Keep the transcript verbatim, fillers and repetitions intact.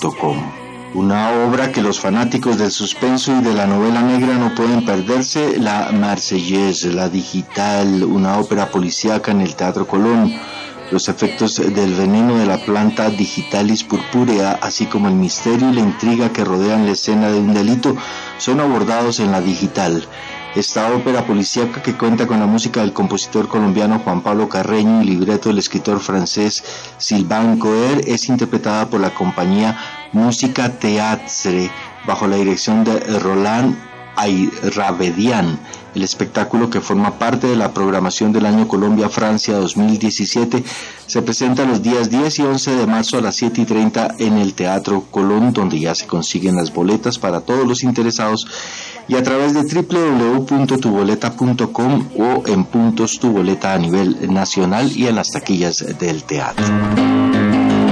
punto com. Una obra que los fanáticos del suspenso y de la novela negra no pueden perderse, La Marseillaise, la digital, una ópera policíaca en el Teatro Colón. Los efectos del veneno de la planta Digitalis purpurea, así como el misterio y la intriga que rodean la escena de un delito, son abordados en la digital. Esta ópera policíaca, que cuenta con la música del compositor colombiano Juan Pablo Carreño y libreto del escritor francés Sylvain Coher, es interpretada por la compañía Música Teatre bajo la dirección de Roland Ayravedian. El espectáculo, que forma parte de la programación del año Colombia-Francia dos mil diecisiete, se presenta los días diez y once de marzo a las siete y treinta en el Teatro Colón, donde ya se consiguen las boletas para todos los interesados, y a través de doble u doble u doble u punto tu boleta punto com o en puntos Tu Boleta a nivel nacional y en las taquillas del teatro.